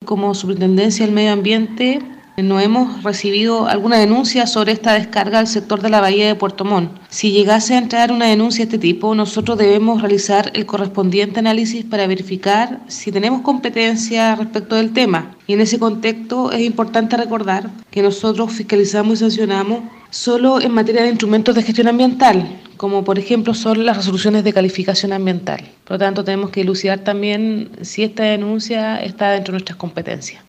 como Superintendencia del Medio Ambiente, no hemos recibido alguna denuncia sobre esta descarga al sector de la bahía de Puerto Montt. Si llegase a entrar una denuncia de este tipo, nosotros debemos realizar el correspondiente análisis para verificar si tenemos competencia respecto del tema. Y en ese contexto es importante recordar que nosotros fiscalizamos y sancionamos solo en materia de instrumentos de gestión ambiental, como por ejemplo son las resoluciones de calificación ambiental. Por lo tanto, tenemos que elucidar también si esta denuncia está dentro de nuestras competencias.